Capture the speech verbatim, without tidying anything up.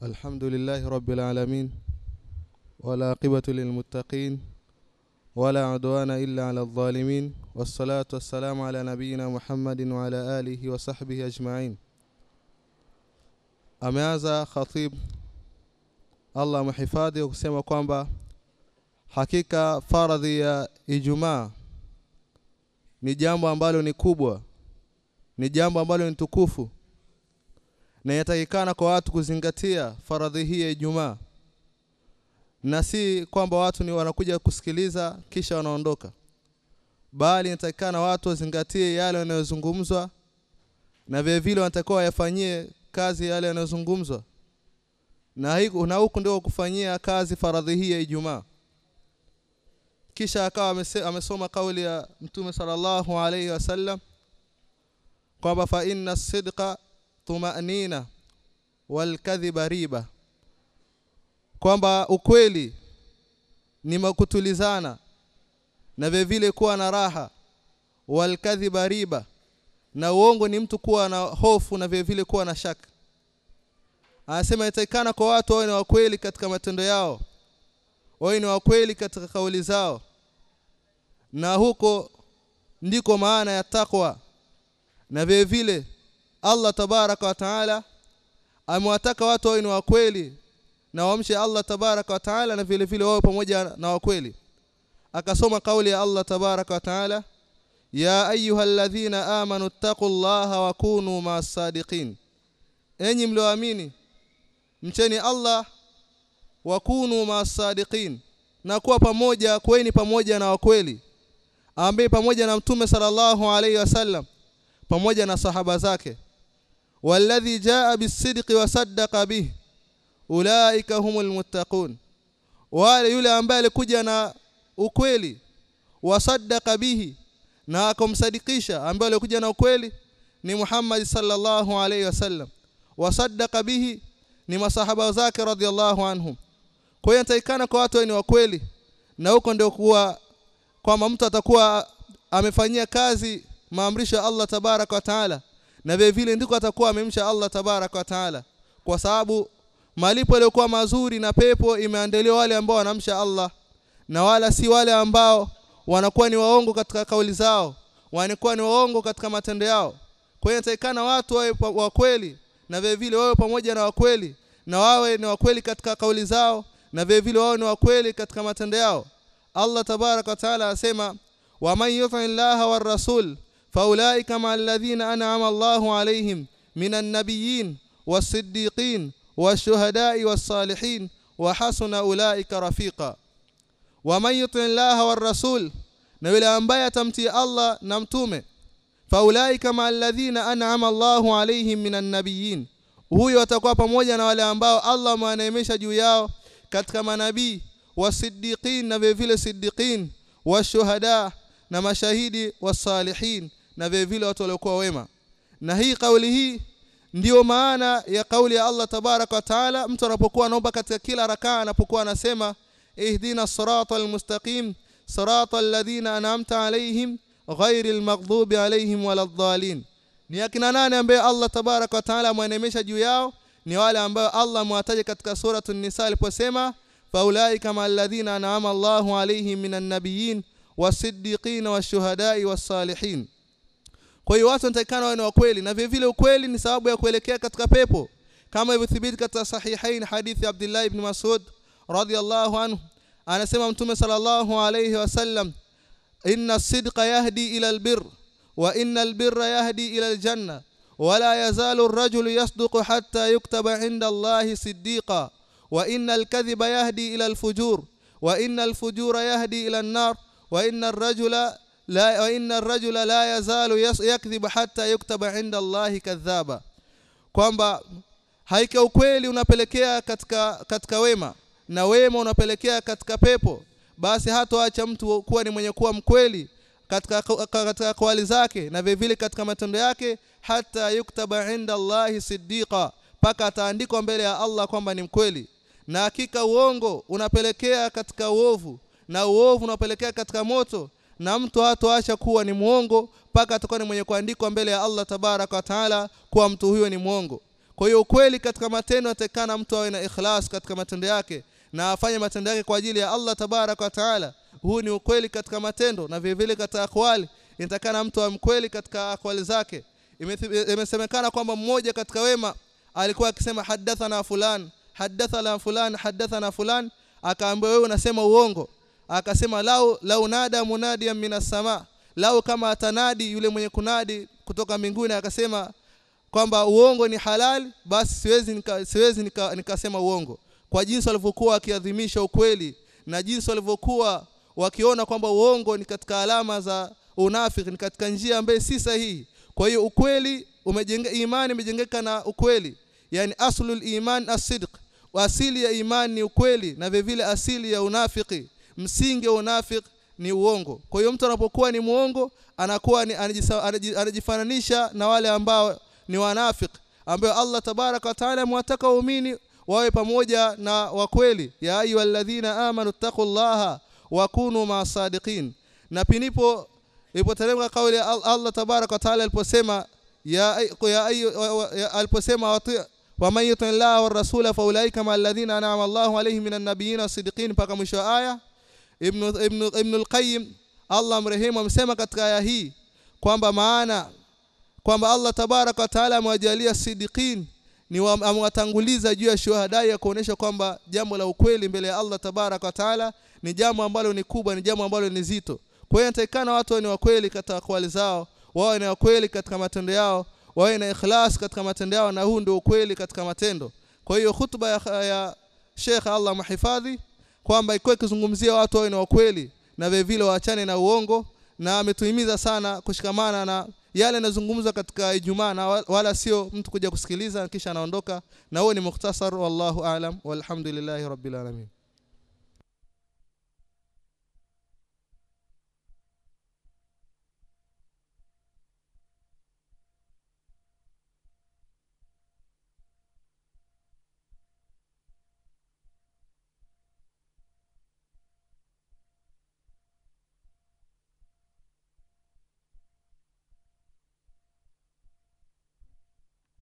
الحمد لله رب العالمين ولا عاقبة للمتقين ولا عدوان إلا على الظالمين والصلاة والسلام على نبينا محمد وعلى آله وصحبه أجمعين. Ameanza khatib Allah muhifadhi kusema kwamba hakika faradhi ya Ijumaa ni jambo ambalo ni kubwa, ni jambo ambalo ni tukufu, na yatakikana kwa watu kuzingatia faradhi hii ya Ijumaa, na si kwamba watu ni wanakuja kusikiliza kisha wanaondoka, bali inatakikana watu wazingatie yale yanayozungumzwa, na vile vile wanatakiwa yafanyie kazi yale yanayozungumzwa, na hiku na huko ndio kufanyia kazi faradhi hii ya Ijumaa. Kisha akawa amesoma kauli ya Mtume sallallahu alayhi wasallam kwamba fa inna as-sidqa tuma'nina wal kadhiba riba, kwamba ukweli ni makutulizana na vile vile kuwa na raha, wal kadhiba riba, na uongo ni mtu kuwa na hofu na vile vile kuwa na shaka. Anasema itakana kwa watu wawe ni wakweli katika matendo yao, wawe ni wakweli katika kauli zao, na huko ndiko maana ya takwa. Na vile vile Allah tabaraka wa taala amewataka watu wawe ni wakweli na wamshe Allah tabaraka wa taala, na vile vile wawe pamoja na wakweli. Akasoma kauli ya Allah tabaraka wa taala, ya ayyuhalladhina amanu taqullaha wa kunu ma'as sadiqin, enyi mlioamini mcheni Allah, wa kunu ma'as sadiqin, na kuwa pamoja, kuweni pamoja na wakweli, ambaye pamoja na Mtume sallallahu alayhi wasallam pamoja na sahaba zake. Walladhi jaa bis-sidqi wa saddaqa bihi ulaika humul muttaqun, wale yule ambaye alikuja na ukweli, wasaddaqa bihi, na akamsadikisha, ambaye alikuja na ukweli ni Muhammad sallallahu alayhi wasallam, wasaddaqa bihi ni masahaba zake radhiallahu anhum. Kwa hiyo inatakikana kwa watu ni wakweli, na huko ndio kuwa kwamba mtu atakuwa amefanyia kazi maamrisho ya Allah tabaraka wa taala, na vile vile ndiko atakuwa amemsha Allah tabaraka wa taala, kwa sababu malipo yaliokuwa mazuri na pepo imeandaliwa wale ambao wanamsha Allah, na wala si wale ambao wanakuwa ni waongo katika kauli zao, wanakuwa ni waongo katika matendo yao. Kwa hiyo inatakikana watu wawe wakweli, na vile vile wawe pamoja na wakweli, na wawe ni wakweli katika kauli zao, na vile vile wawe ni wakweli katika matendo yao. Allah tabaraka wa taala asema, wa man yuti Allaha war rasul faulaika ma alladhina an'ama Allahu alayhim minan nabiyyin was-siddiqin wash-shuhada'i was-salihin wa hasuna ulaika rafiqa. Wa man yuti Allaha war rasul, na yule ambaye atamtii Allah na mtume, faulaika ma alladhina an'ama Allahu alayhim minan nabiyyin, huyo atakuwa pamoja na wale ambao Allah amewaneemesha juu yao katika manabii, wasiddiqin, na vile vile siddiqin, washuhada, na mashahidi, wasalihin, na vile vile watu waliokuwa wema. Na hii kauli hii ndio maana ya kauli ya Allah tabaraka wa taala mtu anapokuwa anaomba katika kila rakaa, anapokuwa anasema ihdina siratal mustaqim siratal ladhina an'amta alayhim ghairil maghdubi alayhim waladdallin. Ni akina nani ambaye Allah tabaraka wa taala amwanemesha juu yao? Ni wale ambao Allah amewataja katika suratul Nisa aliposema faulaika ma alladhina an'ama Allahu alayhim minan nabiyyin wasiddiqin washuhada'i was-salihin. Kwa hiyo watu wanatakana wawe wa kweli, na vile vile ukweli ni sababu ya kuelekea katika pepo, kama ilivyothibiti katika sahihain hadithi Abdullah ibn Mas'ud radhiyallahu anhu, anasema Mtume sallallahu alayhi wasallam, inna as-sidqa yahdi ila al-birr wa inna al-birra yahdi ila al-janna wa la yazalu ar-rajulu yasduqu hatta yuktaba 'inda Allahi siddiqa wa inna al-kadhiba yahdi ila al-fujur wa inna al-fujura yahdi ila an-nar wa inna ar-rajula la wa inna ar-rajula la yazalu yakdhibu hatta yuktaba 'inda Allahi kadhaba, kwamba haika ukweli unapelekea katika katika wema, na wema unapelekea katika pepo, basi hatoacha mtu kuwa ni mwenye kuwa mkweli katika katika kauli zake na vile vile katika matendo yake, hata yuktaba 'inda Allahi siddiqa, paka ataandikwa mbele ya Allah kwamba ni mkweli. Na hakika uongo unapelekea katika uovu, na uovu unapelekea katika moto, na mtu hatoacha kuwa ni muongo paka atakuwa ni mwenye kuandikwa mbele ya Allah tabaraka wa taala kuwa mtu huyo ni muongo. Kwa hiyo ukweli katika matendo atakana mtu awe na ikhlas katika matendo yake na afanye matendo yake kwa ajili ya Allah tabaraka wa taala. Huu ni ukweli katika matendo. Na vile vile katika akwali inatakana mtu awe mkweli katika akwali zake. Imesemekana kwamba mmoja katika wema alikuwa akisema hadathana fulan hadathana fulan hadathana fulan, akaambiwa wewe unasema uongo. Akasema lau lau nada munadiyan minas sama, lau kama atanadi yule mwenye kunadi kutoka mbinguni akasema kwamba uongo ni halali, basi siwezi nika, siwezi nika, nikasema uongo. Kwa jinsi walivyokuwa wakiadhimisha ukweli na jinsi walivyokuwa wakiona kwamba uongo ni katika alama za unafiki, ni katika njia ambayo si sahihi. Kwa hiyo ukweli umejenga, imani imejengeka na ukweli. Yani aslul iman as-sidq, asili ya imani ni ukweli, na vile vile asili ya unafiki, msingi wa unafiki ni uongo. Kwa hiyo mtu anapokuwa ni muongo anakuwa ni anajifananisha na wale ambao ni wanafiki, ambao Allah tabaraka wa taala mwataka waumini wawe pamoja na wakweli. Ya ayyuhalladhina amanu taqullaha wa kunu ma'as-sadiqin. Na pinipo ilipoteremka kauli ya Allah tabaraka wa taala aliposema ya ya aliposema wa man yuti Allah war rasula fa ulaika ma alladhina an'ama Allahu alayhim minan nabiyyin as-siddiqin, paka mwisho aya. Ibn Ibn Ibn al-Qayyim Allah mrehemu amesema katika aya hii kwamba maana kwamba Allah tabaraka wa taala amewajalia siddiqin ni amwatanguliza juu ya shuhada, ya kuonesha kwamba jambo la ukweli mbele ya Allah tabaraka wa taala ni jambo ambalo ni kubwa, ni jambo ambalo ni zito. Kwa hiyo inatakikana watu ni wakweli katika akwali zao, wawe ni wakweli katika matendo yao, wawe na ikhlas katika matendo yao, na huu ndio ukweli katika matendo. Kwa hiyo hutuba ya, ya Sheikh Allah mahifadhi kwamba iko ikizungumzia watu wawe ni wakweli na vile vile waachane na uongo, na ametuhimiza sana kushikamana na yale yanazungumzwa katika Ijumaa, na wala sio mtu kuja kusikiliza kisha anaondoka. Na huo ni mukhtasar, wallahu aalam, walhamdulillahi rabbil alamin.